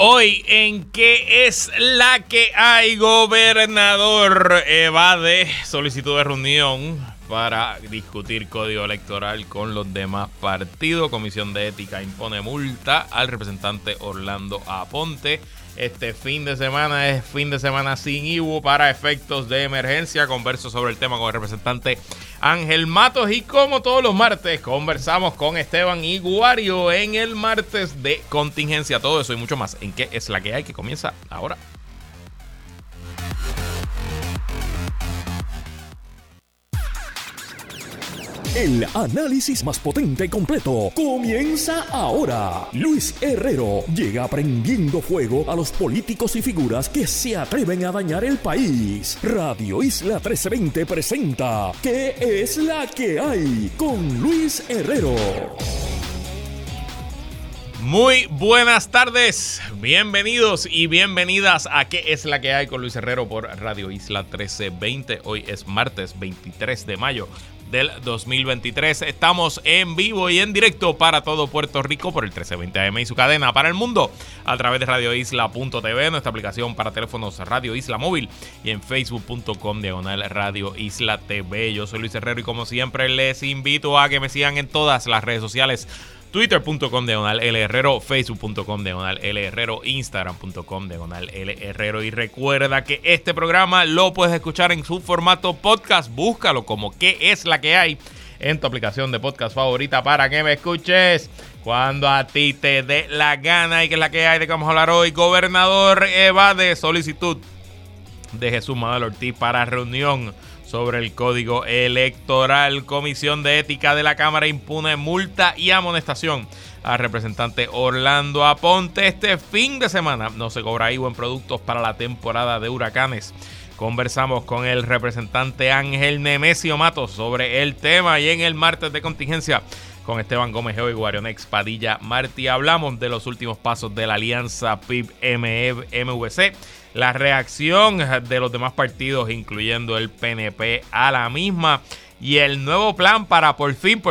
Hoy en ¿Qué es la que hay? Gobernador evade solicitud de reunión para discutir código electoral con los demás partidos. Comisión de Ética impone multa al representante Orlando Aponte. Este fin de semana es fin de semana sin IBU para efectos de emergencia. Converso sobre el tema con el representante Ángel Matos y como todos los martes conversamos con Esteban Iguario en el martes de contingencia. Todo eso y mucho más en ¿Qué es la que hay? Que comienza ahora. El análisis más potente y completo comienza ahora. Luis Herrero llega prendiendo fuego a los políticos y figuras que se atreven a dañar el país. Radio Isla 1320 presenta ¿Qué es la que hay? Con Luis Herrero. Muy buenas tardes, bienvenidos y bienvenidas a ¿Qué es la que hay? Con Luis Herrero por Radio Isla 1320. Hoy es martes 23 de mayo del 2023. Estamos en vivo y en directo para todo Puerto Rico por el 1320 AM y su cadena para el mundo a través de radioisla.tv, nuestra aplicación para teléfonos Radio Isla Móvil y en facebook.com/Radio Isla TV. Yo soy Luis Herrero y como siempre les invito a que me sigan en todas las redes sociales: Twitter.com/LHerrero, Facebook.com/LHerrero, Instagram.com/LHerrero. Y recuerda que este programa lo puedes escuchar en su formato podcast. Búscalo como ¿Qué es la que hay? En tu aplicación de podcast favorita para que me escuches cuando a ti te dé la gana. ¿Y qué es la que hay? ¿De qué vamos a hablar hoy? Gobernador evade solicitud de Jesús Manuel Ortiz para reunión sobre el código electoral. Comisión de Ética de la Cámara impone multa y amonestación al representante Orlando Aponte. Este fin de semana no se cobra IVA en productos para la temporada de huracanes. Conversamos con el representante Ángel Nemesio Matos sobre el tema y en el martes de contingencia con Esteban Gómez Geo y Guarionex Padilla Martí hablamos de los últimos pasos de la alianza PIB-MVC, la reacción de los demás partidos, incluyendo el PNP, a la misma y el nuevo plan para por fin,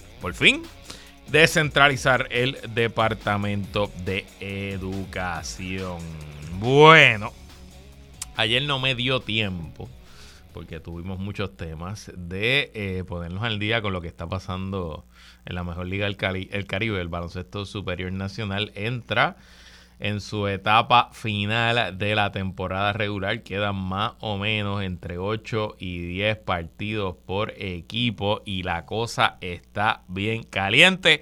descentralizar el Departamento de Educación. Bueno, ayer no me dio tiempo, porque tuvimos muchos temas, de ponernos al día con lo que está pasando en la mejor liga del Caribe. El baloncesto superior nacional entra en su etapa final de la temporada regular. Quedan más o menos entre 8 y 10 partidos por equipo y la cosa está bien caliente.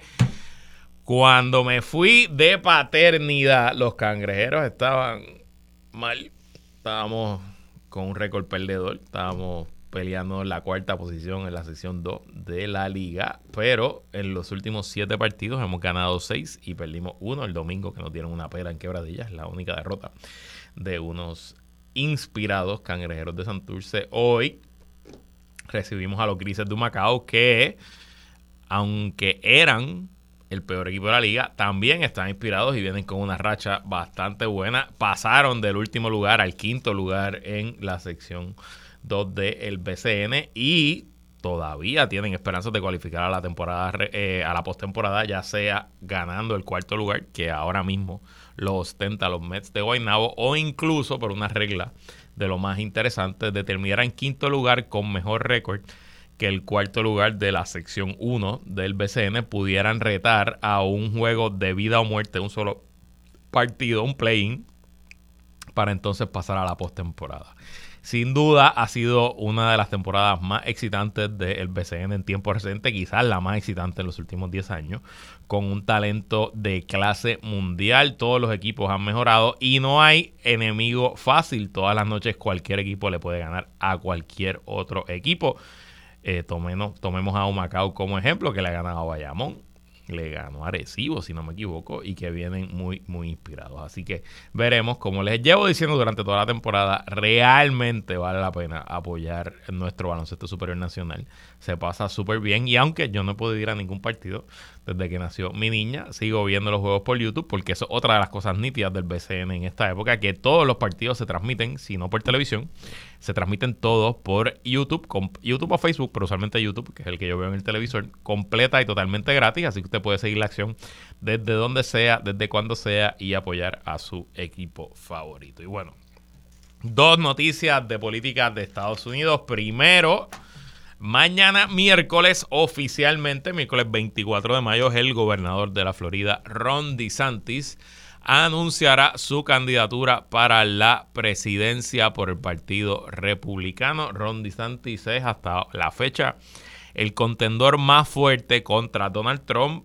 Cuando me fui de paternidad, los cangrejeros estaban mal. Estábamos con un récord perdedor. Estábamos peleando en la cuarta posición en la sección 2 de la liga, pero en los últimos 7 partidos hemos ganado 6 y perdimos 1 el domingo, que nos dieron una pela en Quebradillas, la única derrota de unos inspirados cangrejeros de Santurce. Hoy recibimos a los Grises de Humacao, que aunque eran el peor equipo de la liga, también están inspirados y vienen con una racha bastante buena. Pasaron del último lugar al quinto lugar en la sección 2 del BCN y todavía tienen esperanzas de cualificar a la temporada, a la postemporada, ya sea ganando el cuarto lugar, que ahora mismo lo ostenta los Mets de Guaynabo, o incluso por una regla de lo más interesante, de terminar en quinto lugar con mejor récord que el cuarto lugar de la sección 1 del BCN, pudieran retar a un juego de vida o muerte, un solo partido, un play-in, para entonces pasar a la postemporada. Sin duda ha sido una de las temporadas más excitantes del BCN en tiempo reciente, quizás la más excitante en los últimos 10 años, con un talento de clase mundial. Todos los equipos han mejorado y no hay enemigo fácil. Todas las noches cualquier equipo le puede ganar a cualquier otro equipo. Tomemos a Humacao como ejemplo, que le ha ganado a Bayamón, le ganó a Arecibo, si no me equivoco, y que vienen muy, muy inspirados. Así que veremos, como les llevo diciendo durante toda la temporada, realmente vale la pena apoyar nuestro baloncesto superior nacional. Se pasa súper bien y aunque yo no he podido ir a ningún partido, desde que nació mi niña. Sigo viendo los juegos por YouTube porque eso es otra de las cosas nítidas del BCN en esta época, que todos los partidos se transmiten, si no por televisión, se transmiten todos por YouTube, YouTube o Facebook, pero usualmente YouTube, que es el que yo veo en el televisor, completa y totalmente gratis, así que usted puede seguir la acción desde donde sea, desde cuando sea y apoyar a su equipo favorito. Y bueno, dos noticias de política de Estados Unidos. Primero, mañana miércoles, oficialmente, miércoles 24 de mayo, el gobernador de la Florida, Ron DeSantis, anunciará su candidatura para la presidencia por el Partido Republicano. Ron DeSantis es hasta la fecha el contendor más fuerte contra Donald Trump.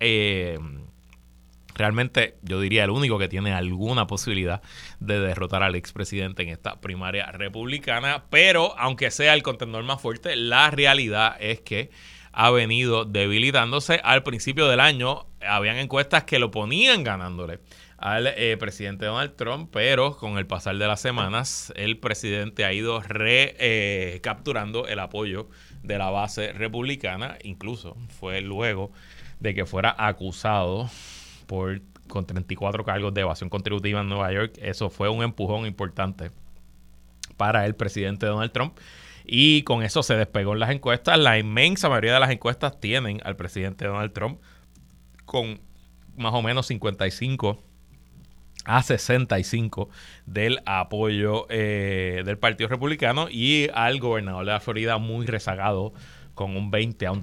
Realmente yo diría el único que tiene alguna posibilidad de derrotar al expresidente en esta primaria republicana, pero aunque sea el contendor más fuerte, la realidad es que ha venido debilitándose. Al principio del año habían encuestas que lo ponían ganándole al presidente Donald Trump, pero con el pasar de las semanas el presidente ha ido capturando el apoyo de la base republicana. Incluso fue luego de que fuera acusado con 34 cargos de evasión contributiva en Nueva York. Eso fue un empujón importante para el presidente Donald Trump. Y con eso se despegó en las encuestas. La inmensa mayoría de las encuestas tienen al presidente Donald Trump con más o menos 55 a 65 del apoyo del Partido Republicano, y al gobernador de la Florida muy rezagado con un 20 a un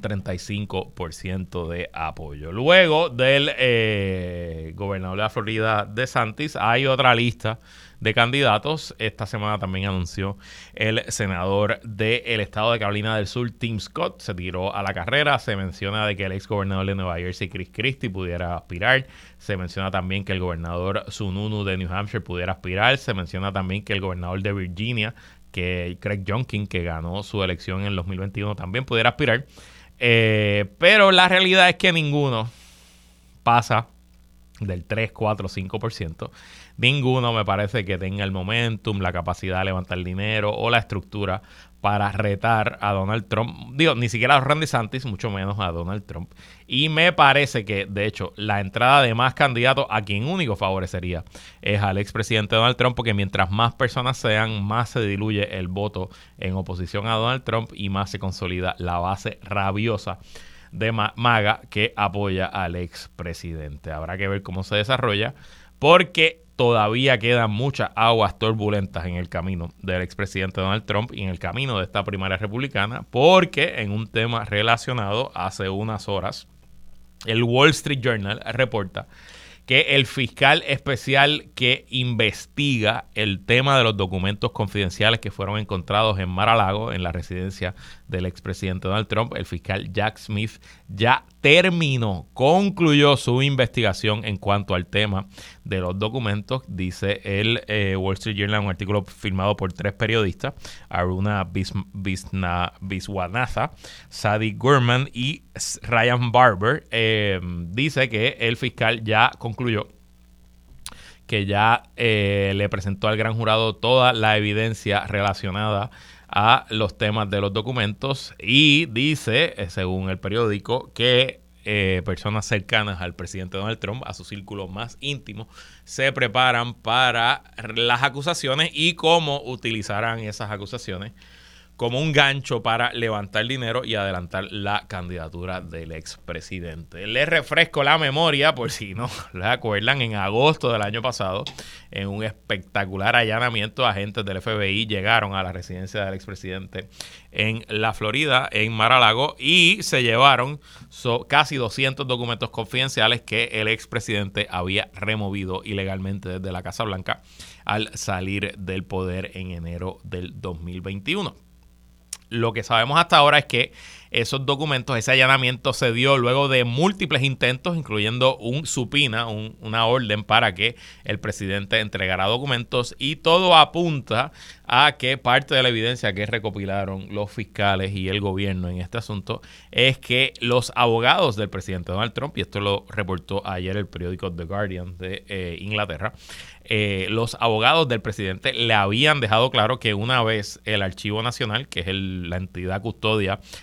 35% de apoyo. Luego del gobernador de la Florida, DeSantis, hay otra lista de candidatos. Esta semana también anunció el senador del estado de Carolina del Sur, Tim Scott, se tiró a la carrera. Se menciona de que el ex gobernador de Nueva Jersey, Chris Christie, pudiera aspirar. Se menciona también que el gobernador Sununu de New Hampshire pudiera aspirar. Se menciona también que el gobernador de Virginia, que Greg Youngkin, que ganó su elección en el 2021, también pudiera aspirar. Pero la realidad es que ninguno pasa del 3, 4, 5%. Ninguno me parece que tenga el momentum, la capacidad de levantar dinero o la estructura para retar a Donald Trump. Digo, ni siquiera a Ron DeSantis, mucho menos a Donald Trump. Y me parece que, de hecho, la entrada de más candidatos a quien único favorecería es al expresidente Donald Trump, porque mientras más personas sean, más se diluye el voto en oposición a Donald Trump y más se consolida la base rabiosa de MAGA que apoya al expresidente. Habrá que ver cómo se desarrolla, porque todavía quedan muchas aguas turbulentas en el camino del expresidente Donald Trump y en el camino de esta primaria republicana, porque en un tema relacionado, hace unas horas, el Wall Street Journal reporta que el fiscal especial que investiga el tema de los documentos confidenciales que fueron encontrados en Mar-a-Lago, en la residencia del expresidente Donald Trump, el fiscal Jack Smith, ya concluyó su investigación en cuanto al tema de los documentos. Dice el Wall Street Journal, un artículo firmado por 3 periodistas, Aruna Viswanathan, Sadie Gurman y Ryan Barber. Dice que el fiscal ya concluyó que ya le presentó al gran jurado toda la evidencia relacionada a los temas de los documentos, y dice, según el periódico, que personas cercanas al presidente Donald Trump, a su círculo más íntimo, se preparan para las acusaciones y cómo utilizarán esas acusaciones como un gancho para levantar dinero y adelantar la candidatura del expresidente. Les refresco la memoria, por si no les acuerdan, en agosto del año pasado, en un espectacular allanamiento, agentes del FBI llegaron a la residencia del expresidente en la Florida, en Mar-a-Lago, y se llevaron casi 200 documentos confidenciales que el expresidente había removido ilegalmente desde la Casa Blanca al salir del poder en enero del 2021. Lo que sabemos hasta ahora es que esos documentos, ese allanamiento se dio luego de múltiples intentos, incluyendo un subpoena, una orden para que el presidente entregara documentos, y todo apunta a que parte de la evidencia que recopilaron los fiscales y el gobierno en este asunto es que los abogados del presidente Donald Trump, y esto lo reportó ayer el periódico The Guardian de Inglaterra, los abogados del presidente le habían dejado claro que una vez el Archivo Nacional, que es la entidad custodia de todos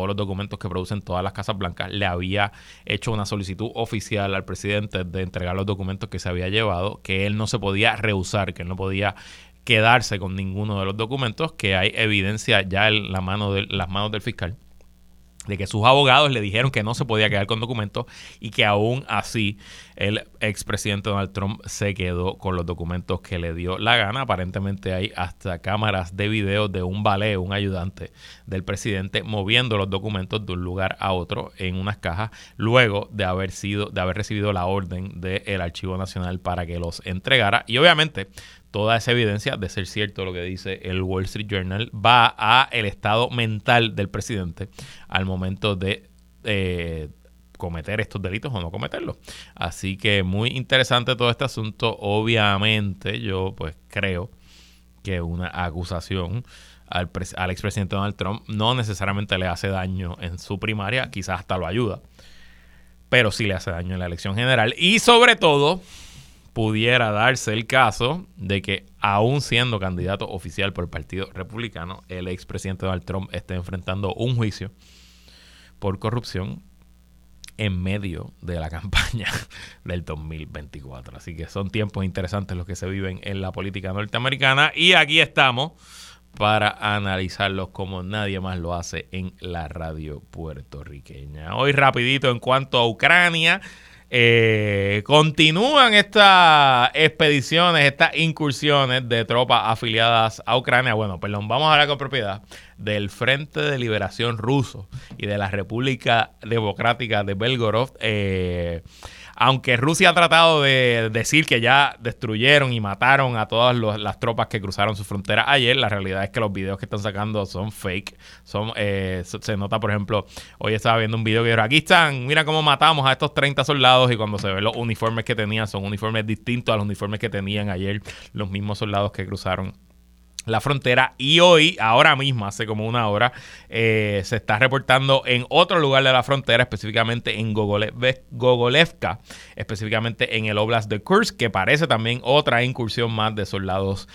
todos los documentos que producen todas las Casas Blancas, le había hecho una solicitud oficial al presidente de entregar los documentos que se había llevado, que él no se podía rehusar, que él no podía quedarse con ninguno de los documentos, que hay evidencia ya en las manos del fiscal de que sus abogados le dijeron que no se podía quedar con documentos y que aún así el expresidente Donald Trump se quedó con los documentos que le dio la gana. Aparentemente hay hasta cámaras de video de un valet, un ayudante del presidente, moviendo los documentos de un lugar a otro en unas cajas luego de haber recibido la orden del Archivo Nacional para que los entregara. Y obviamente toda esa evidencia, de ser cierto lo que dice el Wall Street Journal, va a el estado mental del presidente al momento de cometer estos delitos o no cometerlos. Así que muy interesante todo este asunto. Obviamente yo pues creo que una acusación al expresidente Donald Trump no necesariamente le hace daño en su primaria, quizás hasta lo ayuda, pero sí le hace daño en la elección general. Y sobre todo pudiera darse el caso de que, aún siendo candidato oficial por el Partido Republicano, el expresidente Donald Trump esté enfrentando un juicio por corrupción en medio de la campaña del 2024. Así que son tiempos interesantes los que se viven en la política norteamericana y aquí estamos para analizarlos como nadie más lo hace en la radio puertorriqueña. Hoy rapidito en cuanto a Ucrania. Continúan estas expediciones, estas incursiones de tropas afiliadas a Ucrania. Vamos a hablar con propiedad del Frente de Liberación Ruso y de la República Democrática de Belgorod. Aunque Rusia ha tratado de decir que ya destruyeron y mataron a todas las tropas que cruzaron su frontera ayer, la realidad es que los videos que están sacando son fake. Se nota, por ejemplo, hoy estaba viendo un video que dijo, aquí están, mira cómo matamos a estos 30 soldados, y cuando se ven los uniformes que tenían, son uniformes distintos a los uniformes que tenían ayer los mismos soldados que cruzaron la frontera. Y hoy, ahora mismo, hace como una hora, se está reportando en otro lugar de la frontera, específicamente en Gogolevka, específicamente en el Oblast de Kursk, que parece también otra incursión más de soldados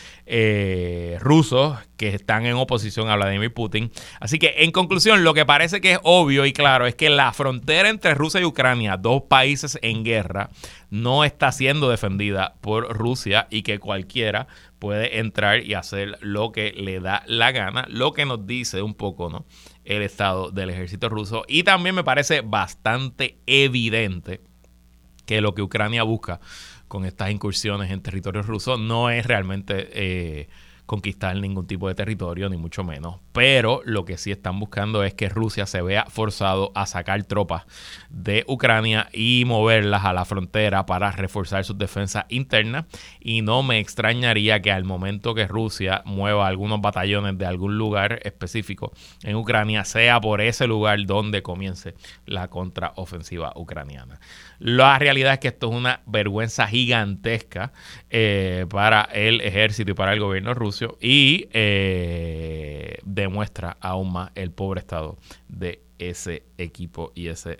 rusos que están en oposición a Vladimir Putin. Así que, en conclusión, lo que parece que es obvio y claro es que la frontera entre Rusia y Ucrania, dos países en guerra, no está siendo defendida por Rusia y que cualquiera puede entrar y hacer lo que le da la gana, lo que nos dice un poco, ¿no?, el estado del ejército ruso. Y también me parece bastante evidente que lo que Ucrania busca con estas incursiones en territorio ruso no es realmente conquistar ningún tipo de territorio, ni mucho menos. Pero lo que sí están buscando es que Rusia se vea forzado a sacar tropas de Ucrania y moverlas a la frontera para reforzar sus defensas internas. Y no me extrañaría que al momento que Rusia mueva algunos batallones de algún lugar específico en Ucrania, sea por ese lugar donde comience la contraofensiva ucraniana. La realidad es que esto es una vergüenza gigantesca para el ejército y para el gobierno ruso, y demuestra aún más el pobre estado de ese equipo y ese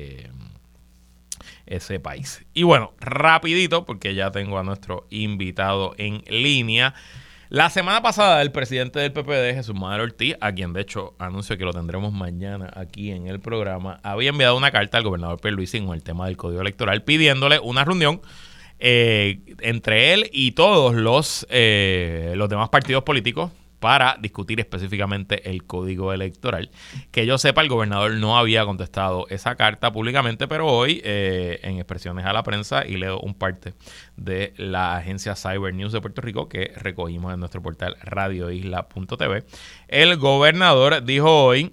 país. Y bueno, rapidito, porque ya tengo a nuestro invitado en línea. La semana pasada, el presidente del PPD, Jesús Manuel Ortiz, a quien de hecho anuncio que lo tendremos mañana aquí en el programa, había enviado una carta al gobernador Pierluisi con el tema del Código Electoral, pidiéndole una reunión entre él y todos los demás partidos políticos para discutir específicamente el Código Electoral. Que yo sepa, el gobernador no había contestado esa carta públicamente, pero hoy, en expresiones a la prensa, y leo un parte de la agencia Cyber News de Puerto Rico que recogimos en nuestro portal radioisla.tv, el gobernador dijo hoy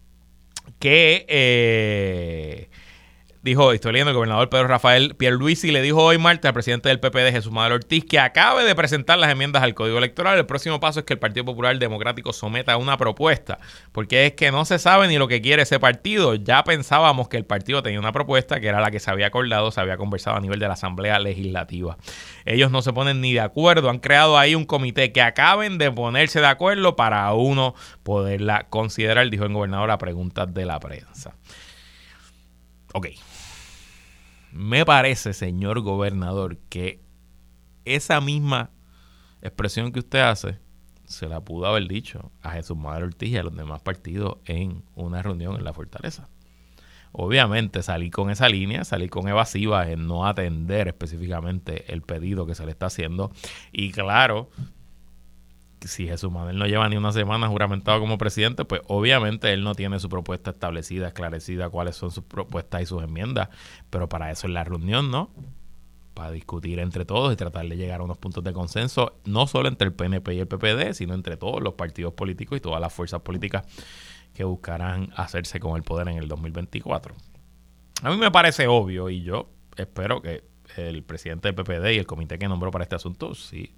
que estoy leyendo, el gobernador Pedro Rafael Pierluisi le dijo hoy martes al presidente del PPD, Jesús Manuel Ortiz, que acabe de presentar las enmiendas al Código Electoral. El próximo paso es que el Partido Popular Democrático someta una propuesta, porque es que no se sabe ni lo que quiere ese partido. Ya pensábamos que el partido tenía una propuesta que era la que se había acordado, se había conversado a nivel de la Asamblea Legislativa. Ellos no se ponen ni de acuerdo, han creado ahí un comité, que acaben de ponerse de acuerdo para uno poderla considerar, dijo el gobernador a preguntas de la prensa. Ok. Me parece, señor gobernador, que esa misma expresión que usted hace se la pudo haber dicho a Jesús Manuel Ortiz y a los demás partidos en una reunión en la Fortaleza. Obviamente salí con esa línea, salí con evasiva en no atender específicamente el pedido que se le está haciendo. Y claro, si Jesús Manuel no lleva ni una semana juramentado como presidente, pues obviamente él no tiene su propuesta establecida, esclarecida cuáles son sus propuestas y sus enmiendas. Pero para eso es la reunión, ¿no? Para discutir entre todos y tratar de llegar a unos puntos de consenso, no solo entre el PNP y el PPD, sino entre todos los partidos políticos y todas las fuerzas políticas que buscarán hacerse con el poder en el 2024. A mí me parece obvio y yo espero que el presidente del PPD y el comité que nombró para este asunto sí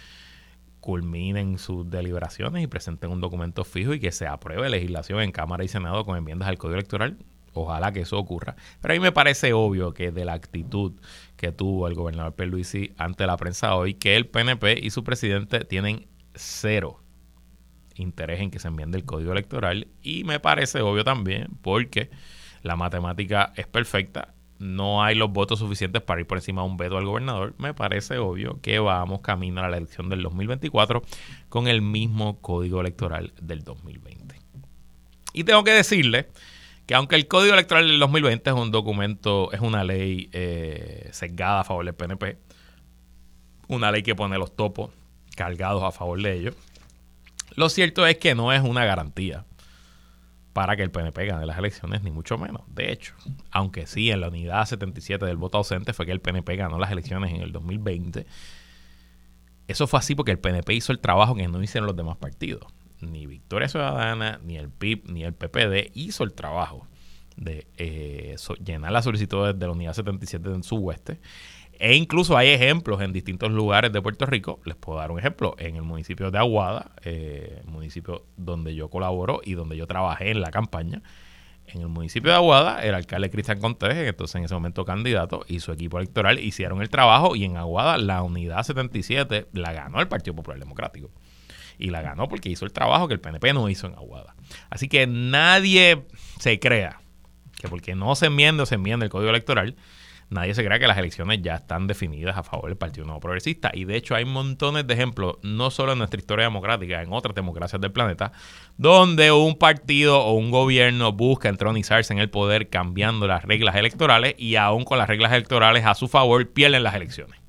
culminen sus deliberaciones y presenten un documento fijo y que se apruebe legislación en Cámara y Senado con enmiendas al Código Electoral. Ojalá que eso ocurra. Pero a mí me parece obvio que de la actitud que tuvo el gobernador Pierluisi ante la prensa hoy, que el PNP y su presidente tienen cero interés en que se enmiende el Código Electoral, y me parece obvio también porque la matemática es perfecta, no hay los votos suficientes para ir por encima de un veto al gobernador. Me parece obvio que vamos camino a la elección del 2024 con el mismo Código Electoral del 2020. Y tengo que decirle que aunque el Código Electoral del 2020 es un documento, es una ley sesgada a favor del PNP, una ley que pone los topos cargados a favor de ellos, lo cierto es que no es una garantía para que el PNP gane las elecciones, ni mucho menos. De hecho, aunque sí en la unidad 77 del voto ausente fue que el PNP ganó las elecciones en el 2020, eso fue así porque el PNP hizo el trabajo que no hicieron los demás partidos. Ni Victoria Ciudadana, ni el PIB, ni el PPD hizo el trabajo de llenar las solicitudes de la unidad 77 en Sudoeste. E incluso hay ejemplos en distintos lugares de Puerto Rico. Les puedo dar un ejemplo. En el municipio de Aguada, municipio donde yo colaboro y donde yo trabajé en la campaña, en el municipio de Aguada, el alcalde Cristian Contés, entonces en ese momento candidato, y su equipo electoral hicieron el trabajo, y en Aguada la unidad 77 la ganó el Partido Popular Democrático. Y la ganó porque hizo el trabajo que el PNP no hizo en Aguada. Así que nadie se crea que porque no se enmienda o se enmienda el Código Electoral, nadie se crea que las elecciones ya están definidas a favor del Partido Nuevo Progresista. Y de hecho hay montones de ejemplos, no solo en nuestra historia democrática, en otras democracias del planeta, donde un partido o un gobierno busca entronizarse en el poder cambiando las reglas electorales, y aún con las reglas electorales a su favor pierden las elecciones.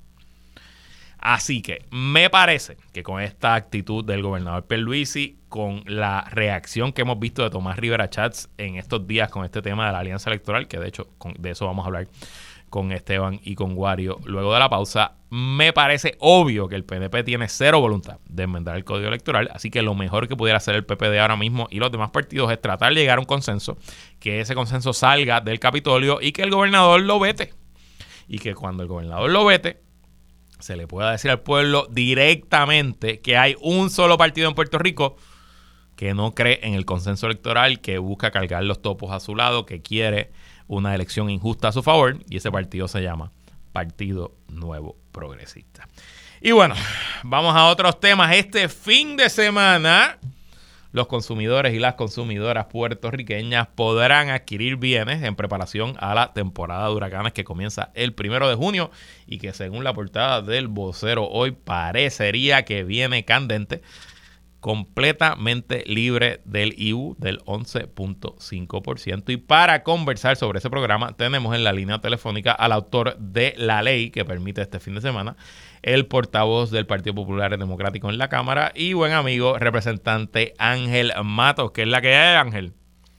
Así que me parece que con esta actitud del gobernador Pierluisi, con la reacción que hemos visto de Tomás Rivera Chats en estos días con este tema de la alianza electoral, que de hecho de eso vamos a hablar con Esteban y con Wario luego de la pausa, me parece obvio que el PNP tiene cero voluntad de enmendar el Código Electoral. Así que lo mejor que pudiera hacer el PPD ahora mismo y los demás partidos es tratar de llegar a un consenso, que ese consenso salga del Capitolio y que el gobernador lo vete. Y que cuando el gobernador lo vete, se le pueda decir al pueblo directamente que hay un solo partido en Puerto Rico que no cree en el consenso electoral, que busca cargar los topos a su lado, que quiere una elección injusta a su favor, y ese partido se llama Partido Nuevo Progresista. Y bueno, vamos a otros temas. Este fin de semana, los consumidores y las consumidoras puertorriqueñas podrán adquirir bienes en preparación a la temporada de huracanes que comienza el 1 de junio y que, según la portada del Vocero hoy, parecería que viene candente, completamente libre del IVU del 11.5%. Y para conversar sobre ese programa tenemos en la línea telefónica al autor de la ley que permite este fin de semana, el portavoz del Partido Popular Democrático en la Cámara y buen amigo representante Ángel Matos. ¿Qué es la que hay, Ángel?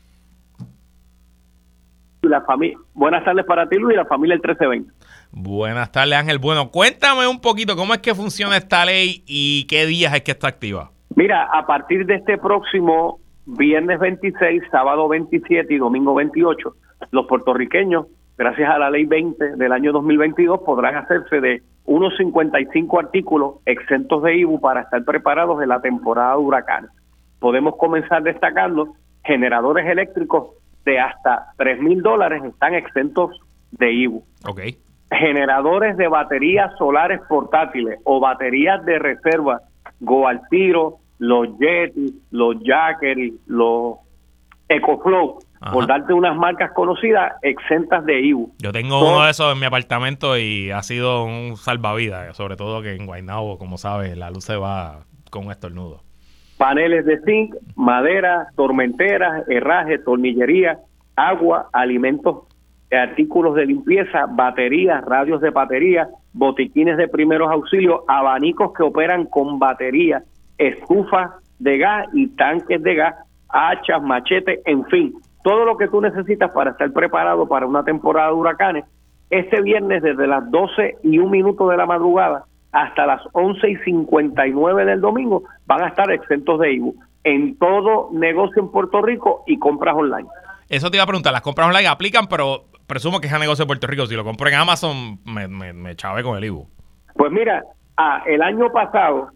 Buenas tardes para ti, Luis, y la familia del 1320. Buenas tardes, Ángel. Bueno, cuéntame un poquito cómo es que funciona esta ley y qué días es que está activa. Mira, a partir de este próximo viernes 26, sábado 27 y domingo 28, los puertorriqueños, gracias a la ley 20 del año 2022, podrán hacerse de unos 55 artículos exentos de IVU para estar preparados en la temporada de huracanes. Podemos comenzar destacando generadores eléctricos de hasta $3,000 están exentos de IVU. Okay. Generadores de baterías solares portátiles o baterías de reserva, Go Al Tiro, los Yeti, los Jackery, los EcoFlow, por darte unas marcas conocidas, exentas de IVU. Yo tengo uno de esos en mi apartamento y ha sido un salvavidas, sobre todo que en Guaynabo, como sabes, la luz se va con un estornudo. paneles de zinc, madera, tormenteras, herraje, tornillería, agua, alimentos, artículos de limpieza, baterías, radios de batería, botiquines de primeros auxilios, abanicos que operan con batería, estufas de gas y tanques de gas, hachas, machetes, en fin, todo lo que tú necesitas para estar preparado para una temporada de huracanes. Este viernes desde las 12:01 de la madrugada hasta las 11:59 del domingo van a estar exentos de IVU en todo negocio en Puerto Rico y compras online. Eso te iba a preguntar, las compras online aplican, pero presumo que es a negocio de Puerto Rico. Si lo compro en Amazon, me chavé con el IVU. Pues mira, el año pasado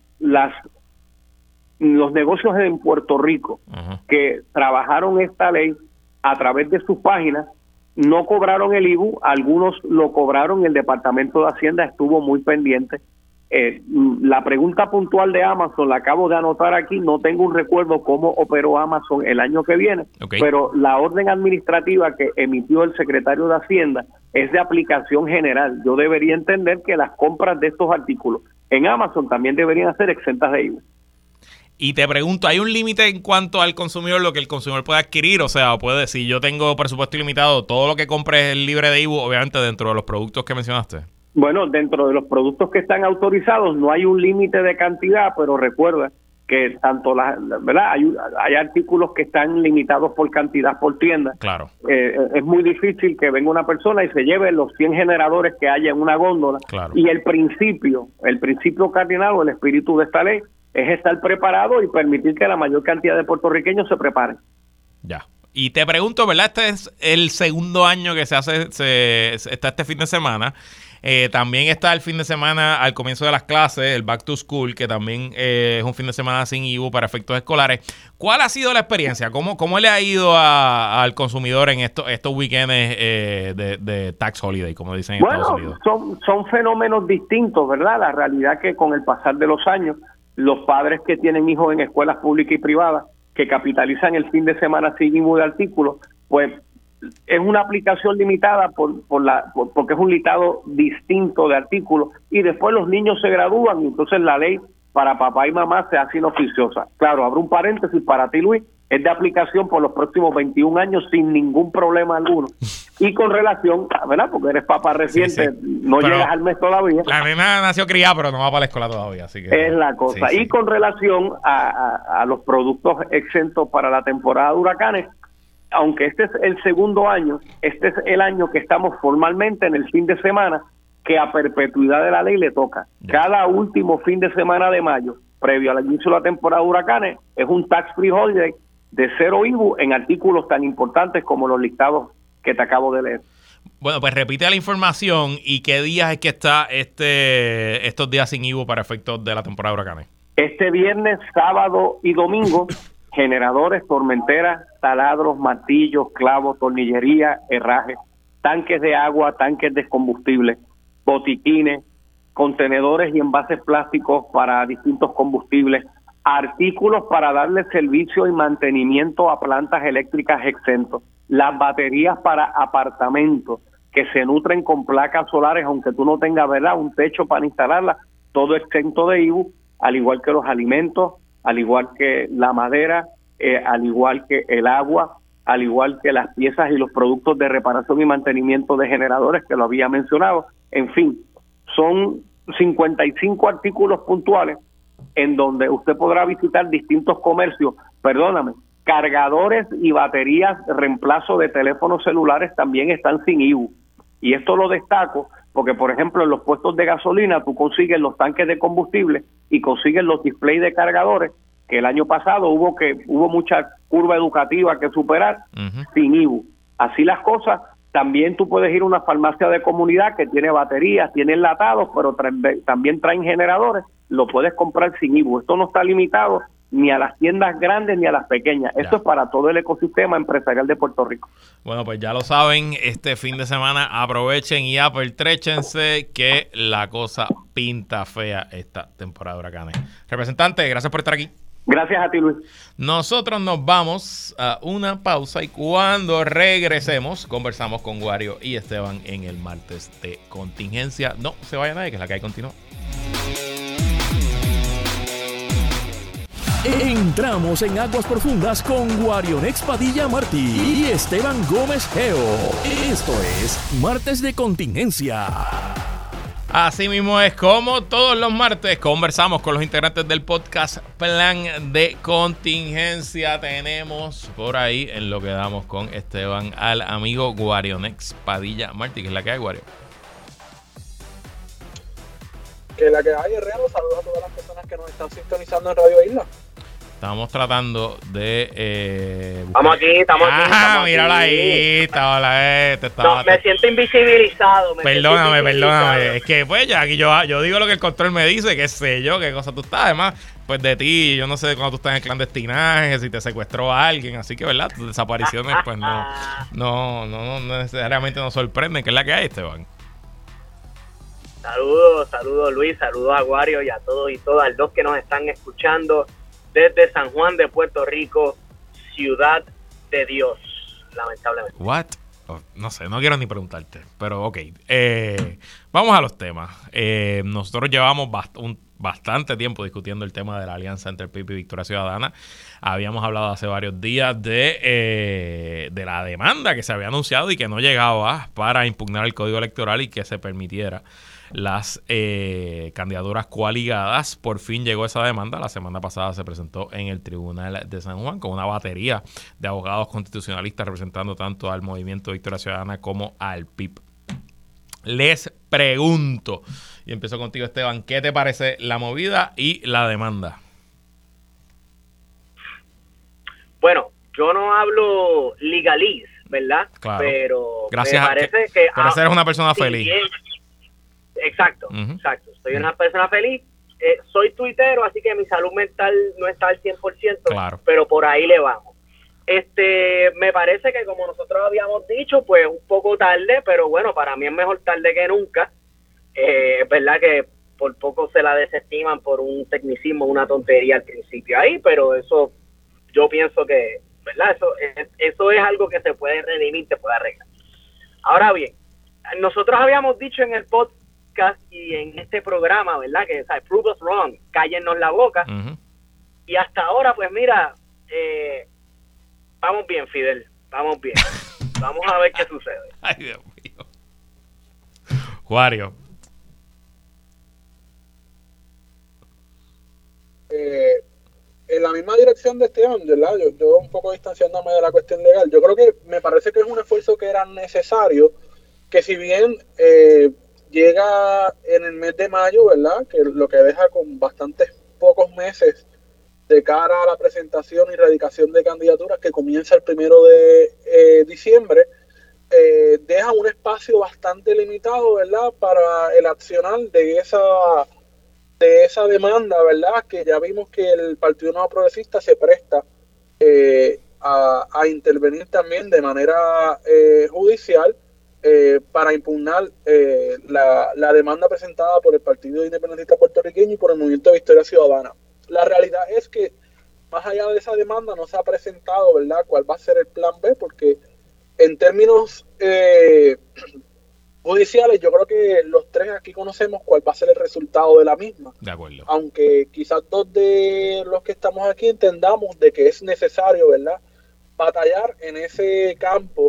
los negocios en Puerto Rico que trabajaron esta ley a través de sus páginas no cobraron el IVU, algunos lo cobraron, el Departamento de Hacienda estuvo muy pendiente. La pregunta puntual de Amazon la acabo de anotar aquí, no tengo un recuerdo cómo operó Amazon el año que viene, pero la orden administrativa que emitió el secretario de Hacienda es de aplicación general. Yo debería entender que las compras de estos artículos en Amazon también deberían ser exentas de IVU. Y te pregunto, ¿hay un límite en cuanto al consumidor, lo que el consumidor puede adquirir? O sea, puede decir, yo tengo presupuesto ilimitado, todo lo que compre es libre de IVU, obviamente dentro de los productos que mencionaste. Bueno, dentro de los productos que están autorizados no hay un límite de cantidad, pero recuerda que tanto ¿verdad? Hay artículos que están limitados por cantidad por tienda. Claro. Es muy difícil que venga una persona y se lleve los 100 generadores que haya en una góndola. Claro. Y el principio cardinal o el espíritu de esta ley es estar preparado y permitir que la mayor cantidad de puertorriqueños se preparen. Ya. Y te pregunto, ¿verdad? Este es el segundo año que está este fin de semana. También está el fin de semana al comienzo de las clases, el Back to School, que también es un fin de semana sin IVU para efectos escolares. ¿Cuál ha sido la experiencia? ¿Cómo le ha ido al consumidor en estos weekends de Tax Holiday, como dicen en Estados Unidos? Son fenómenos distintos, ¿verdad? La realidad que con el pasar de los años, los padres que tienen hijos en escuelas públicas y privadas que capitalizan el fin de semana sin IVU de artículos, pues es una aplicación limitada porque es un listado distinto de artículos y después los niños se gradúan y entonces la ley para papá y mamá se hace inoficiosa. Claro, abro un paréntesis para ti, Luis, es de aplicación por los próximos 21 años sin ningún problema alguno. Y con relación, ¿verdad? Porque eres papá reciente, sí. No pero llegas al mes todavía. La nena nació criada, pero no va para la escuela todavía, así que es la cosa. Sí, y con relación a los productos exentos para la temporada de huracanes, aunque este es el segundo año, este es el año que estamos formalmente en el fin de semana que a perpetuidad de la ley le toca. Cada último fin de semana de mayo, previo al inicio de la temporada de huracanes, es un tax-free holiday de 0 IVU en artículos tan importantes como los listados que te acabo de leer. Bueno, pues repite la información y qué días es que está estos días sin IVU para efectos de la temporada de huracanes. Este viernes, sábado y domingo, generadores, tormenteras, taladros, martillos, clavos, tornillería, herrajes, tanques de agua, tanques de combustible, botiquines, contenedores y envases plásticos para distintos combustibles, artículos para darle servicio y mantenimiento a plantas eléctricas exentos, las baterías para apartamentos que se nutren con placas solares, aunque tú no tengas, ¿verdad?, un techo para instalarlas, todo exento de IVU, al igual que los alimentos, al igual que la madera, al igual que el agua, al igual que las piezas y los productos de reparación y mantenimiento de generadores, que lo había mencionado. En fin, son 55 artículos puntuales en donde usted podrá visitar distintos comercios, cargadores y baterías de reemplazo de teléfonos celulares también están sin IVU. Y esto lo destaco porque, por ejemplo, en los puestos de gasolina tú consigues los tanques de combustible y consigues los displays de cargadores, que el año pasado hubo mucha curva educativa que superar sin IVU. Así las cosas, también tú puedes ir a una farmacia de comunidad que tiene baterías, tiene enlatados, pero también traen generadores, lo puedes comprar sin IVU. Esto no está limitado ni a las tiendas grandes ni a las pequeñas. Esto es para todo el ecosistema empresarial de Puerto Rico. Bueno, pues ya lo saben, este fin de semana aprovechen y apertréchense que la cosa pinta fea esta temporada de huracanes. Representante, gracias por estar aquí. Gracias a ti, Luis. Nosotros nos vamos a una pausa y cuando regresemos conversamos con Wario y Esteban en el martes de contingencia. No se vaya nadie, que es la que hay continúa. Entramos en aguas profundas con Guarionex Padilla Martí y Esteban Gómez Geo. Esto es Martes de Contingencia. Así mismo es, como todos los martes conversamos con los integrantes del podcast Plan de Contingencia. Tenemos por ahí, en lo que damos con Esteban, al amigo Guarionex Padilla Martí. ¿Qué es la que hay, Guario? Que la que hay, Herrero. Saludos a todas las personas que nos están sintonizando en Radio Isla. Estamos tratando de... Estamos aquí. Míralo ahí. Me siento invisibilizado. Perdóname. Es que pues ya aquí yo digo lo que el control me dice, qué sé yo, qué cosa tú estás. Además, pues de ti, yo no sé cuando tú estás en clandestinaje, si te secuestró a alguien. Así que, ¿verdad? Tus desapariciones, pues no necesariamente nos sorprenden. ¿Qué es la que hay, Esteban? Saludos Luis, saludos a Aguario y a todos y todas los que nos están escuchando desde San Juan de Puerto Rico, ciudad de Dios, lamentablemente. What? Oh, no sé, no quiero ni preguntarte, pero ok. Vamos a los temas. Nosotros llevamos bastante tiempo discutiendo el tema de la alianza entre el PIB y Victoria Ciudadana. Habíamos hablado hace varios días de la demanda que se había anunciado y que no llegaba para impugnar el Código Electoral y que se permitiera las candidaturas coaligadas. Por fin llegó esa demanda. La semana pasada se presentó en el Tribunal de San Juan con una batería de abogados constitucionalistas representando tanto al Movimiento Victoria Ciudadana como al PIB. Les pregunto, y empiezo contigo, Esteban, ¿qué te parece la movida y la demanda? Bueno, yo no hablo legaliz, ¿verdad? Claro. Pero gracias me parece que... Pero eres una persona feliz. Exacto. Soy una persona feliz. Soy tuitero, así que mi salud mental no está al 100%, claro, pero por ahí le vamos. Me parece que, como nosotros habíamos dicho, pues un poco tarde, pero bueno, para mí es mejor tarde que nunca. Es verdad que por poco se la desestiman por un tecnicismo, una tontería al principio ahí, pero eso yo pienso que, ¿verdad? Eso es algo que se puede redimir, se puede arreglar. Ahora bien, nosotros habíamos dicho en el podcast y en este programa, ¿verdad? Que, ¿sabes? Prove us wrong, cállennos la boca. Uh-huh. Y hasta ahora, pues mira, vamos bien, Fidel, vamos bien. Vamos a ver qué sucede. Ay, Dios mío. Juario. En la misma dirección de Esteban, ¿verdad? Yo un poco distanciándome de la cuestión legal. Yo creo que me parece que es un esfuerzo que era necesario, que si bien llega en el mes de mayo, ¿verdad? Que lo que deja con bastantes pocos meses de cara a la presentación y radicación de candidaturas que comienza el 1 de diciembre, deja un espacio bastante limitado, ¿verdad? Para el accionar de esa demanda, ¿verdad? Que ya vimos que el Partido Nuevo Progresista se presta a intervenir también de manera judicial para impugnar la demanda presentada por el Partido Independentista Puertorriqueño y por el Movimiento de Victoria Ciudadana. La realidad es que más allá de esa demanda no se ha presentado, ¿verdad?, cuál va a ser el plan B, porque en términos judiciales yo creo que los tres aquí conocemos cuál va a ser el resultado de la misma. De acuerdo. Aunque quizás dos de los que estamos aquí entendamos de que es necesario, ¿verdad?, batallar en ese campo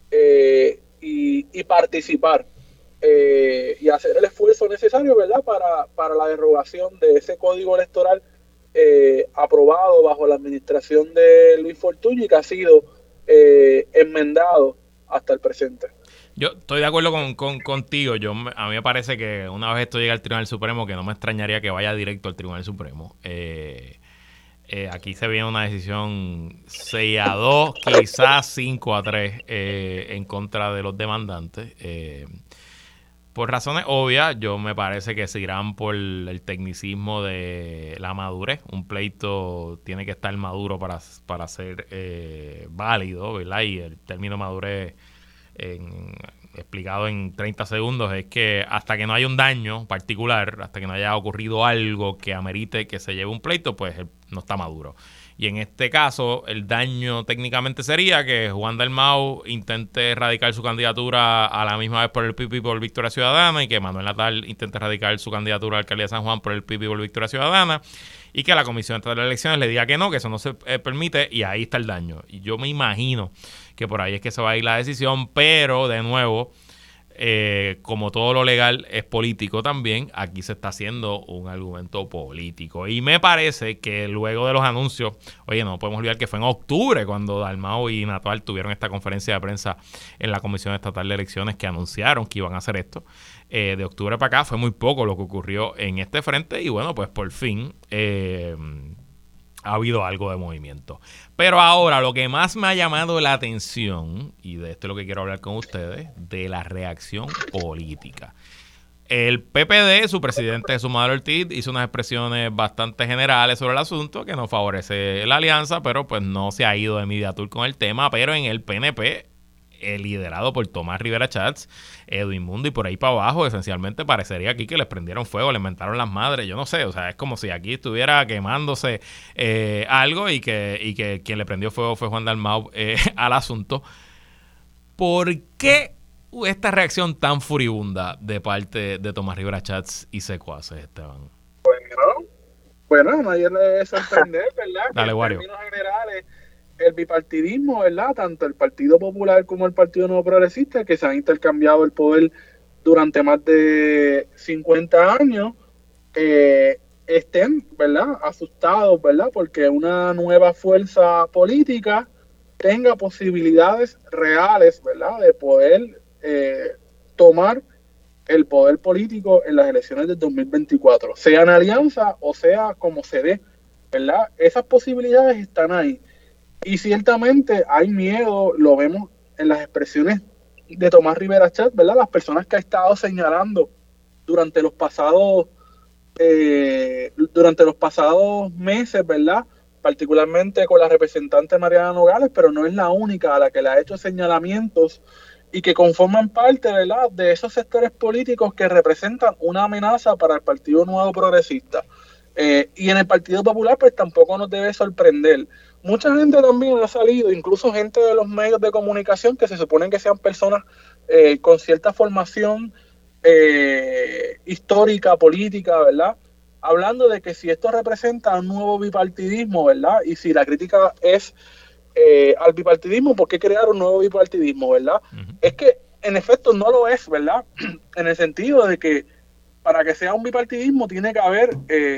y participar y hacer el esfuerzo necesario, ¿verdad?, para la derogación de ese código electoral aprobado bajo la administración de Luis Fortuño y que ha sido enmendado hasta el presente. Yo estoy de acuerdo contigo. A mí me parece que una vez esto llega al Tribunal Supremo, que no me extrañaría que vaya directo al Tribunal Supremo, aquí se viene una decisión 6-2, quizás 5-3 en contra de los demandantes. Por razones obvias, yo me parece que se irán por el tecnicismo de la madurez. Un pleito tiene que estar maduro para ser válido, ¿verdad? Y el término madurez, explicado en 30 segundos, es que hasta que no haya un daño particular, hasta que no haya ocurrido algo que amerite que se lleve un pleito, pues no está maduro. Y en este caso, el daño técnicamente sería que Juan Dalmau intente radicar su candidatura a la misma vez por el PIB y por Victoria Ciudadana, y que Manuel Natal intente radicar su candidatura a la alcaldía de San Juan por el PIB y por Victoria Ciudadana, y que la Comisión Estatal de Elecciones le diga que no, que eso no se permite, y ahí está el daño. Y yo me imagino que por ahí es que se va a ir la decisión, pero de nuevo, como todo lo legal es político también, aquí se está haciendo un argumento político. Y me parece que luego de los anuncios, oye, no podemos olvidar que fue en octubre cuando Dalmau y Natal tuvieron esta conferencia de prensa en la Comisión Estatal de Elecciones, que anunciaron que iban a hacer esto. De octubre para acá fue muy poco lo que ocurrió en este frente, y bueno, pues por fin ha habido algo de movimiento. Pero ahora lo que más me ha llamado la atención, y de esto es lo que quiero hablar con ustedes, de la reacción política. El PPD, su presidente Jesús Madero Ortiz, hizo unas expresiones bastante generales sobre el asunto, que no favorece la alianza, pero pues no se ha ido de media tour con el tema. Pero en el PNP, liderado por Tomás Rivera Chats, Edwin Mundo y por ahí para abajo, esencialmente parecería aquí que les prendieron fuego, les mentaron las madres, yo no sé, o sea, es como si aquí estuviera quemándose algo, y que quien le prendió fuego fue Juan Dalmau al asunto. ¿Por qué esta reacción tan furibunda de parte de Tomás Rivera Chats y secuaces, Esteban? Bueno, a nadie le debe sorprender, ¿verdad? Dale, Wario. En términos generales, el bipartidismo, ¿verdad? Tanto el Partido Popular como el Partido Nuevo Progresista, que se han intercambiado el poder durante más de 50 años, estén, ¿verdad?, asustados, ¿verdad?, porque una nueva fuerza política tenga posibilidades reales, ¿verdad?, de poder tomar el poder político en las elecciones del 2024, sea en alianza o sea como se dé, ¿verdad? Esas posibilidades están ahí. Y ciertamente hay miedo, lo vemos en las expresiones de Tomás Rivera Chats, ¿verdad? Las personas que ha estado señalando durante los pasados meses, ¿verdad? Particularmente con la representante Mariana Nogales, pero no es la única a la que le ha hecho señalamientos y que conforman parte, ¿verdad?, de esos sectores políticos que representan una amenaza para el Partido Nuevo Progresista. Y en el Partido Popular, pues tampoco nos debe sorprender. Mucha gente también ha salido, incluso gente de los medios de comunicación que se suponen que sean personas con cierta formación histórica, política, ¿verdad?, hablando de que si esto representa un nuevo bipartidismo, ¿verdad?, y si la crítica es al bipartidismo, ¿por qué crear un nuevo bipartidismo, verdad? Uh-huh. Es que en efecto no lo es, ¿verdad? En el sentido de que para que sea un bipartidismo tiene que haber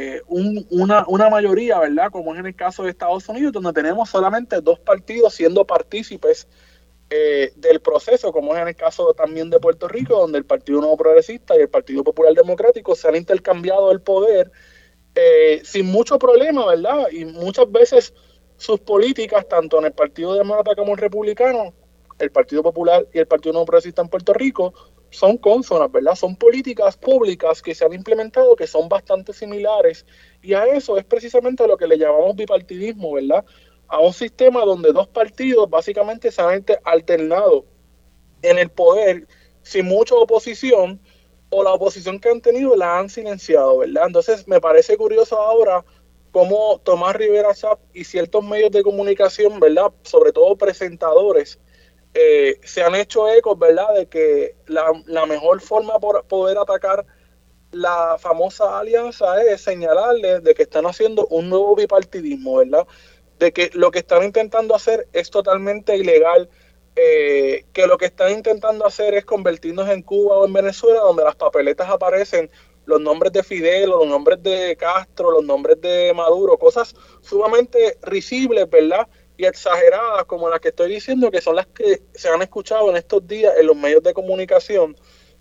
una mayoría, ¿verdad? Como es en el caso de Estados Unidos, donde tenemos solamente dos partidos siendo partícipes del proceso, como es en el caso también de Puerto Rico, donde el Partido Nuevo Progresista y el Partido Popular Democrático se han intercambiado el poder sin mucho problema, ¿verdad? Y muchas veces sus políticas, tanto en el Partido Demócrata como el Republicano, el Partido Popular y el Partido Nuevo Progresista en Puerto Rico, son cónsonas, ¿verdad? Son políticas públicas que se han implementado que son bastante similares, y a eso es precisamente lo que le llamamos bipartidismo, ¿verdad? A un sistema donde dos partidos básicamente se han alternado en el poder sin mucha oposición, o la oposición que han tenido la han silenciado, ¿verdad? Entonces me parece curioso ahora cómo Tomás Rivera Chats y ciertos medios de comunicación, ¿verdad?, sobre todo presentadores, se han hecho ecos, ¿verdad?, de que la mejor forma por poder atacar la famosa alianza es señalarles de que están haciendo un nuevo bipartidismo, ¿verdad?, de que lo que están intentando hacer es totalmente ilegal, que lo que están intentando hacer es convertirnos en Cuba o en Venezuela, donde las papeletas aparecen los nombres de Fidel, los nombres de Castro, los nombres de Maduro, cosas sumamente risibles, ¿verdad?, y exageradas como las que estoy diciendo, que son las que se han escuchado en estos días en los medios de comunicación,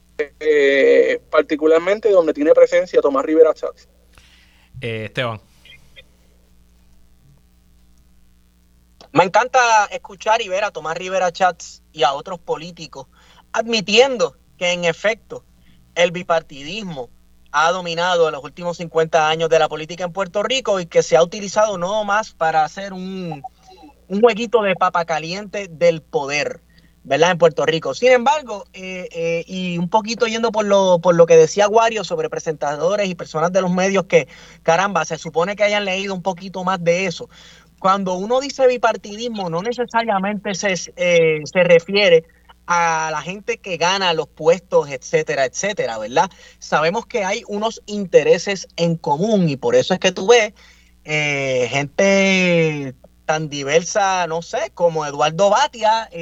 particularmente donde tiene presencia Tomás Rivera Chats. Esteban. Me encanta escuchar y ver a Tomás Rivera Chats y a otros políticos admitiendo que en efecto el bipartidismo ha dominado en los últimos 50 años de la política en Puerto Rico y que se ha utilizado no más para hacer un jueguito de papa caliente del poder, ¿verdad?, en Puerto Rico. Sin embargo, y un poquito yendo por lo que decía Wario sobre presentadores y personas de los medios que, caramba, se supone que hayan leído un poquito más de eso. cuando uno dice bipartidismo, no necesariamente se refiere a la gente que gana los puestos, etcétera, etcétera, ¿verdad? Sabemos que hay unos intereses en común y por eso es que tú ves gente tan diversa, no sé, como Eduardo Batia,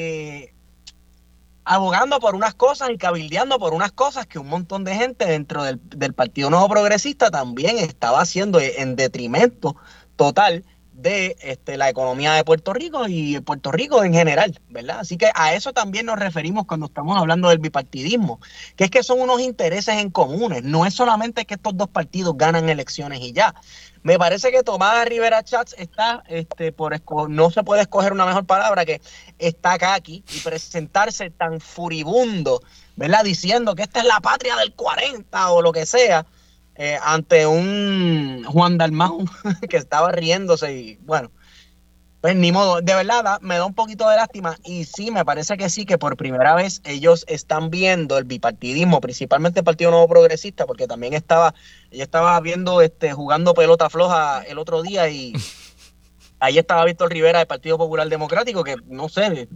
abogando por unas cosas y cabildeando por unas cosas que un montón de gente dentro del Partido Nuevo Progresista también estaba haciendo en detrimento total de la economía de Puerto Rico y Puerto Rico en general, ¿verdad? Así que a eso también nos referimos cuando estamos hablando del bipartidismo, que es que son unos intereses en comunes, no es solamente que estos dos partidos ganan elecciones y ya. Me parece que Tomás Rivera Schatz está, no se puede escoger una mejor palabra que está acá aquí y presentarse tan furibundo, ¿verdad? Diciendo que esta es la patria del 40 o lo que sea, ante un Juan Dalmau que estaba riéndose y bueno, pues ni modo, de verdad me da un poquito de lástima y sí, me parece que sí, que por primera vez ellos están viendo el bipartidismo, principalmente el Partido Nuevo Progresista, porque también yo estaba viendo jugando pelota floja el otro día y ahí estaba Víctor Rivera del Partido Popular Democrático, que no sé,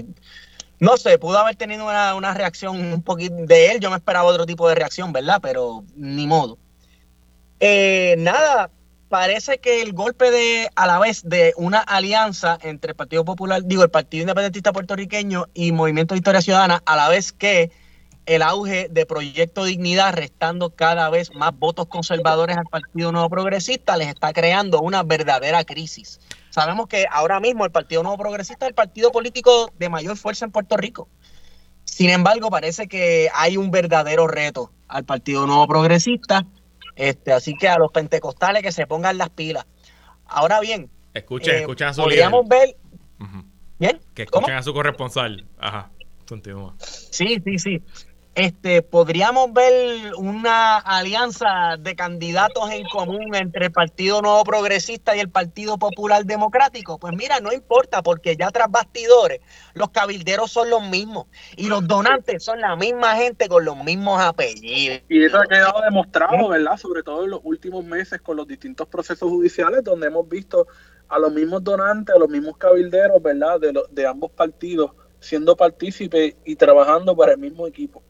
pudo haber tenido una reacción un poquito de él, yo me esperaba otro tipo de reacción, ¿verdad? Pero ni modo. Nada, parece que el golpe a la vez de una alianza entre el Partido Popular, el Partido Independentista Puertorriqueño y Movimiento de Historia Ciudadana, a la vez que el auge de Proyecto Dignidad, restando cada vez más votos conservadores al Partido Nuevo Progresista, les está creando una verdadera crisis. Sabemos que ahora mismo el Partido Nuevo Progresista es el partido político de mayor fuerza en Puerto Rico. Sin embargo, parece que hay un verdadero reto al Partido Nuevo Progresista. Así que a los pentecostales que se pongan las pilas. Ahora bien, escuchen a su podríamos líder. Ver... ¿Bien? Que escuchen a su corresponsal. Ajá, continúa. Sí. Podríamos ver una alianza de candidatos en común entre el Partido Nuevo Progresista y el Partido Popular Democrático. Pues mira, no importa, porque ya tras bastidores los cabilderos son los mismos y los donantes son la misma gente con los mismos apellidos. Y eso ha quedado demostrado, ¿verdad? Sobre todo en los últimos meses con los distintos procesos judiciales donde hemos visto a los mismos donantes, a los mismos cabilderos, ¿verdad? De ambos partidos siendo partícipes y trabajando para el mismo equipo.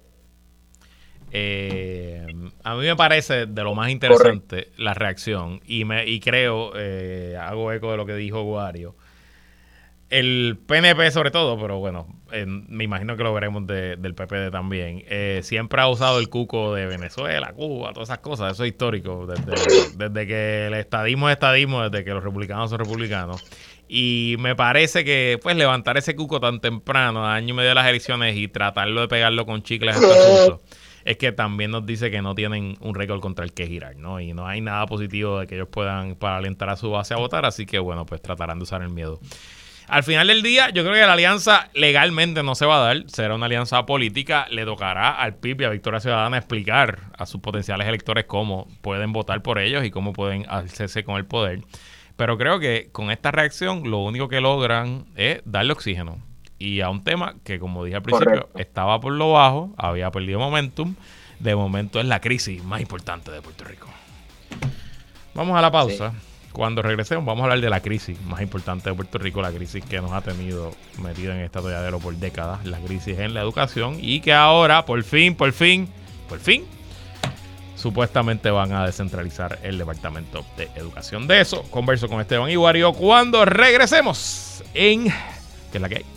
A mí me parece de lo más interesante la reacción y creo, hago eco de lo que dijo Guario, el PNP sobre todo, pero bueno, me imagino que lo veremos del PPD también, siempre ha usado el cuco de Venezuela, Cuba, todas esas cosas, eso es histórico, desde que el estadismo es estadismo, desde que los republicanos son republicanos. Y me parece que pues levantar ese cuco tan temprano, a año y medio de las elecciones, y tratarlo de pegarlo con chicles a este asunto, es que también nos dice que no tienen un récord contra el que girar, ¿no? Y no hay nada positivo de que ellos puedan para alentar a su base a votar, así que bueno, pues tratarán de usar el miedo. Al final del día, yo creo que la alianza legalmente no se va a dar, será una alianza política, le tocará al PIB y a Victoria Ciudadana explicar a sus potenciales electores cómo pueden votar por ellos y cómo pueden hacerse con el poder. Pero creo que con esta reacción lo único que logran es darle oxígeno. Y a un tema que, como dije al principio, estaba por lo bajo, había perdido momentum. De momento es la crisis más importante de Puerto Rico. Vamos a la pausa. Sí. Cuando regresemos vamos a hablar de la crisis más importante de Puerto Rico, la crisis que nos ha tenido metido en este atolladero por décadas, la crisis en la educación, y que ahora, por fin, supuestamente van a descentralizar el Departamento de Educación. De eso converso con Esteban Iguario cuando regresemos en ¿Qué es la que hay?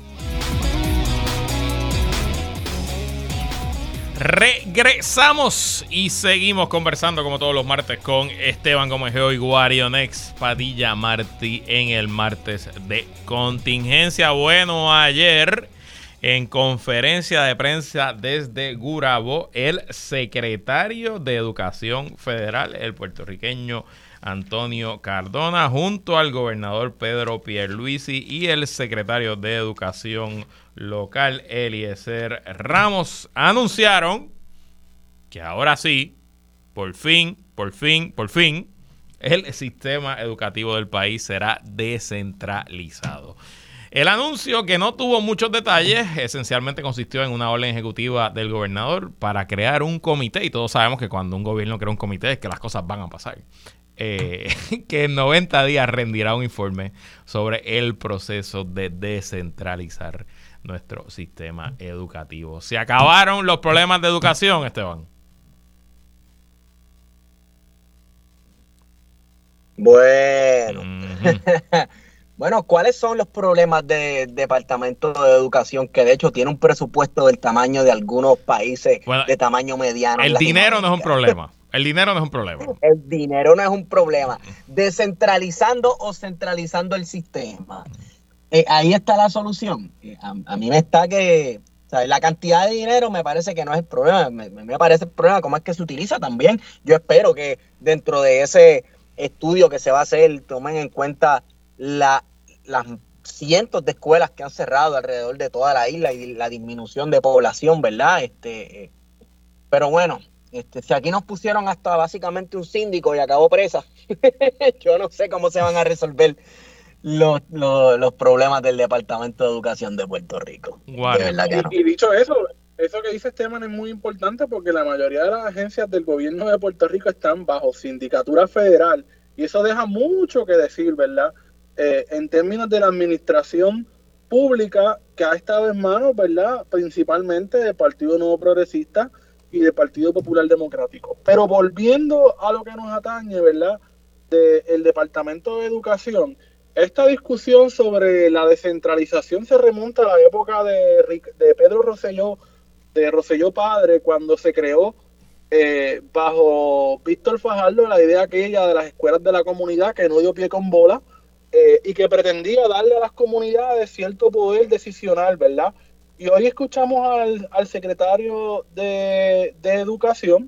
Regresamos y seguimos conversando como todos los martes con Esteban Gómez Geo y Guario Next Padilla Martí en el martes de contingencia. Bueno, ayer en conferencia de prensa desde Gurabo, el secretario de Educación Federal, el puertorriqueño Antonio Cardona, junto al gobernador Pedro Pierluisi y el secretario de Educación local, Eliezer Ramos, anunciaron que ahora sí, por fin, el sistema educativo del país será descentralizado. El anuncio, que no tuvo muchos detalles, esencialmente consistió en una orden ejecutiva del gobernador para crear un comité, y todos sabemos que cuando un gobierno crea un comité es que las cosas van a pasar. que en 90 días rendirá un informe sobre el proceso de descentralizar nuestro sistema educativo. ¿Se acabaron los problemas de educación, Esteban? Bueno. Bueno, ¿cuáles son los problemas del Departamento de Educación, que de hecho tiene un presupuesto del tamaño de algunos países de tamaño mediano? El dinero no es un problema. El dinero no es un problema. El dinero no es un problema. Descentralizando o centralizando el sistema. Ahí está la solución. A mí me está que... O sea, la cantidad de dinero me parece que no es el problema. Me parece el problema cómo es que se utiliza también. Yo espero que dentro de ese estudio que se va a hacer tomen en cuenta las cientos de escuelas que han cerrado alrededor de toda la isla y la disminución de población, ¿verdad? Pero bueno, si aquí nos pusieron hasta básicamente un síndico y acabó presa, yo no sé cómo se van a resolver los problemas del Departamento de Educación de Puerto Rico. Wow. De verdad que no. Y dicho eso que dice Esteban es muy importante porque la mayoría de las agencias del gobierno de Puerto Rico están bajo sindicatura federal y eso deja mucho que decir, ¿verdad? En términos de la administración pública que ha estado en manos, ¿verdad? Principalmente del Partido Nuevo Progresista y del Partido Popular Democrático. Pero volviendo a lo que nos atañe, ¿verdad? Del Departamento de Educación, esta discusión sobre la descentralización se remonta a la época de Pedro Rosselló, de Rosselló padre, cuando se creó bajo Víctor Fajardo la idea aquella de las escuelas de la comunidad que no dio pie con bola, y que pretendía darle a las comunidades cierto poder decisional, ¿verdad? Y hoy escuchamos al secretario de Educación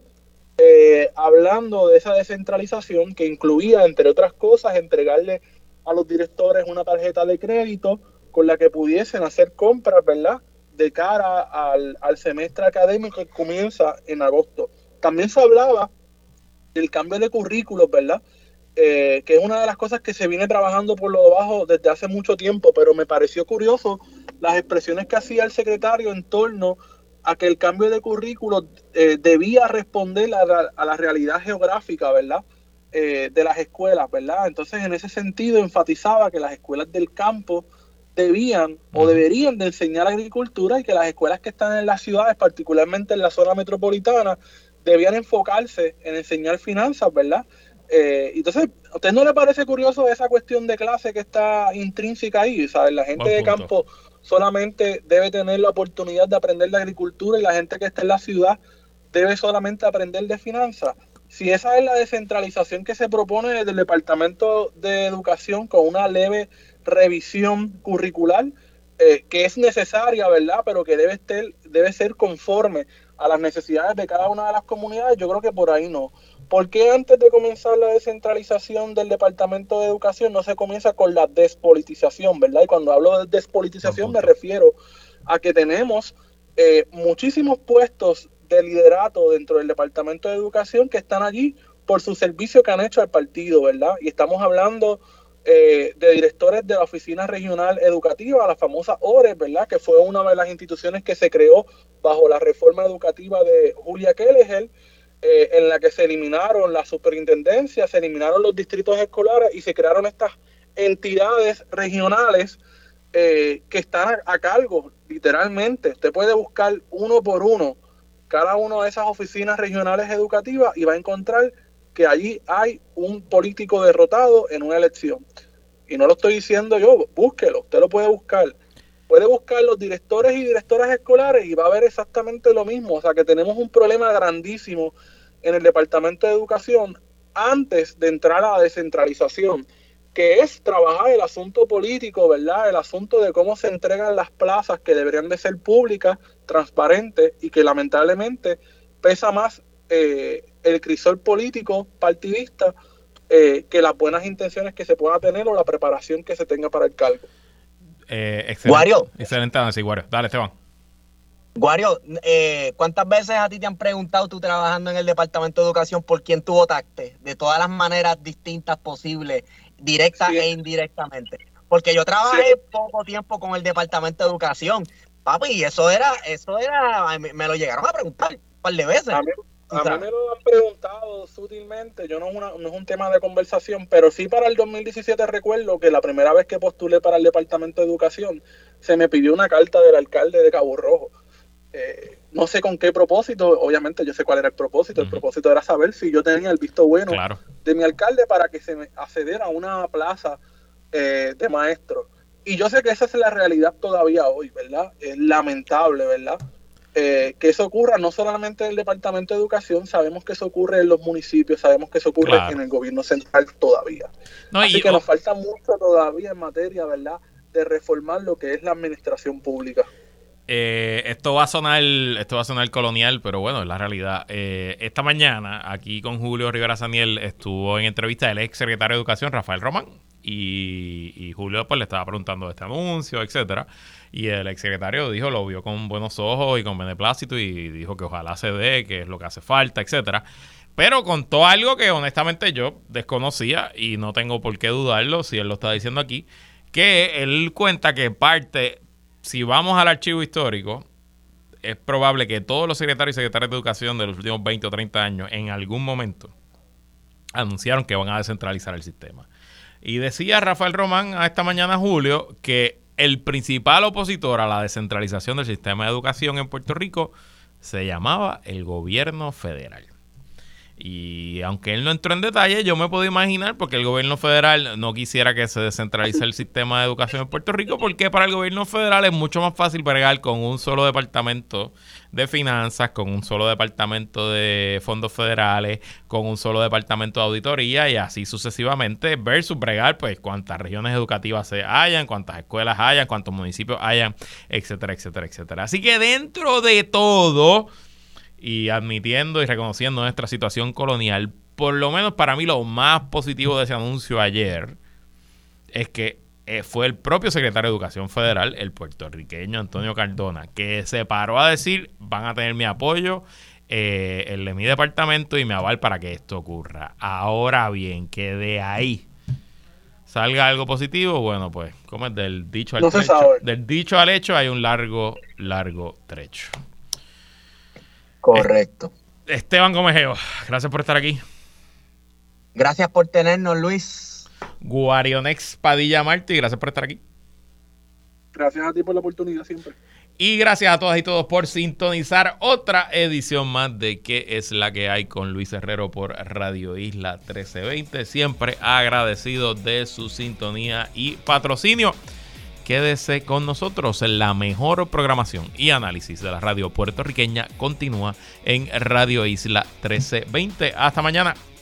hablando de esa descentralización que incluía, entre otras cosas, entregarle a los directores una tarjeta de crédito con la que pudiesen hacer compras, ¿verdad?, de cara al semestre académico que comienza en agosto. También se hablaba del cambio de currículos, ¿verdad?, que es una de las cosas que se viene trabajando por lo de abajo desde hace mucho tiempo, pero me pareció curioso las expresiones que hacía el secretario en torno a que el cambio de currículo debía responder a la realidad geográfica, ¿verdad?, de las escuelas, ¿verdad? Entonces, en ese sentido, enfatizaba que las escuelas del campo debían o deberían de enseñar agricultura y que las escuelas que están en las ciudades, particularmente en la zona metropolitana, debían enfocarse en enseñar finanzas, ¿verdad? Entonces, ¿a usted no le parece curioso esa cuestión de clase que está intrínseca ahí? ¿Sabes? La gente de campo solamente debe tener la oportunidad de aprender de agricultura y la gente que está en la ciudad debe solamente aprender de finanzas. Si esa es la descentralización que se propone desde el Departamento de Educación con una leve revisión curricular, que es necesaria, ¿verdad?, pero que debe ser conforme a las necesidades de cada una de las comunidades, yo creo que por ahí no. ¿Por qué antes de comenzar la descentralización del Departamento de Educación no se comienza con la despolitización, ¿verdad? Y cuando hablo de despolitización me refiero a que tenemos muchísimos puestos de liderato dentro del Departamento de Educación que están allí por su servicio que han hecho al partido, ¿verdad? Y estamos hablando de directores de la Oficina Regional Educativa, la famosa ORES, ¿verdad?, que fue una de las instituciones que se creó bajo la reforma educativa de Julia Kelleher, en la que se eliminaron las superintendencias, se eliminaron los distritos escolares y se crearon estas entidades regionales que están a cargo, literalmente. Usted puede buscar uno por uno cada una de esas oficinas regionales educativas y va a encontrar que allí hay un político derrotado en una elección. Y no lo estoy diciendo yo, búsquelo, usted lo puede buscar. Puede buscar los directores y directoras escolares y va a ver exactamente lo mismo. O sea que tenemos un problema grandísimo en el Departamento de Educación antes de entrar a la descentralización, que es trabajar el asunto político, ¿verdad? El asunto de cómo se entregan las plazas que deberían de ser públicas, transparentes y que lamentablemente pesa más el crisol político partidista que las buenas intenciones que se pueda tener o la preparación que se tenga para el cargo. Excelente, Guario. Excelente análisis, Guario. Dale, Esteban. Guario, ¿cuántas veces a ti te han preguntado, tú trabajando en el Departamento de Educación, por quién tú votaste? De todas las maneras distintas posibles, directa e indirectamente. Porque yo trabajé poco tiempo con el Departamento de Educación, papi, y eso era, me lo llegaron a preguntar un par de veces. A mí me lo han preguntado sutilmente, yo no es un tema de conversación, pero sí para el 2017 recuerdo que la primera vez que postulé para el Departamento de Educación se me pidió una carta del alcalde de Cabo Rojo. No sé con qué propósito, obviamente yo sé cuál era el propósito. El propósito era saber si yo tenía el visto bueno de mi alcalde para que se me accediera a una plaza de maestro. Y yo sé que esa es la realidad todavía hoy, ¿verdad? Es lamentable, ¿verdad? Que eso ocurra no solamente en el Departamento de Educación, sabemos que eso ocurre en los municipios, sabemos que eso ocurre en el gobierno central todavía. Así que nos falta mucho todavía en materia, ¿verdad?, de reformar lo que es la administración pública. Esto va a sonar colonial, pero bueno, es la realidad. Esta mañana, aquí con Julio Rivera Saniel, estuvo en entrevista el ex secretario de Educación, Rafael Román, y Julio pues le estaba preguntando de este anuncio, etcétera, y el ex secretario lo vio con buenos ojos y con beneplácito y dijo que ojalá se dé, que es lo que hace falta, etcétera. Pero contó algo que honestamente yo desconocía y no tengo por qué dudarlo si él lo está diciendo aquí, que él cuenta que parte, si vamos al archivo histórico, es probable que todos los secretarios y secretarias de educación de los últimos 20 o 30 años en algún momento anunciaron que van a descentralizar el sistema. Y decía Rafael Román a esta mañana, Julio, que el principal opositor a la descentralización del sistema de educación en Puerto Rico se llamaba el gobierno federal. Y aunque él no entró en detalle, yo me puedo imaginar porque el gobierno federal no quisiera que se descentralice el sistema de educación en Puerto Rico, porque para el gobierno federal es mucho más fácil bregar con un solo departamento de finanzas, con un solo departamento de fondos federales, con un solo departamento de auditoría y así sucesivamente, versus bregar pues cuántas regiones educativas se hayan, cuántas escuelas hayan, cuántos municipios hayan, etcétera, etcétera, etcétera. Así que dentro de todo, y admitiendo y reconociendo nuestra situación colonial, por lo menos para mí lo más positivo de ese anuncio ayer es que fue el propio secretario de Educación Federal, el puertorriqueño Antonio Cardona, que se paró a decir: van a tener mi apoyo, el de mi departamento y mi aval para que esto ocurra. Ahora bien, que de ahí salga algo positivo, bueno, pues, como es del dicho al trecho, del dicho al hecho hay un largo trecho. Correcto. Esteban Gómez Geo, gracias por estar aquí. Gracias por tenernos, Luis. Guarionex Padilla Martí, gracias por estar aquí. Gracias a ti por la oportunidad siempre. Y gracias a todas y todos por sintonizar otra edición más de ¿Qué es la que hay? Con Luis Herrero por Radio Isla 1320. Siempre agradecido de su sintonía y patrocinio. Quédese con nosotros. La mejor programación y análisis de la radio puertorriqueña continúa en Radio Isla 1320. Hasta mañana.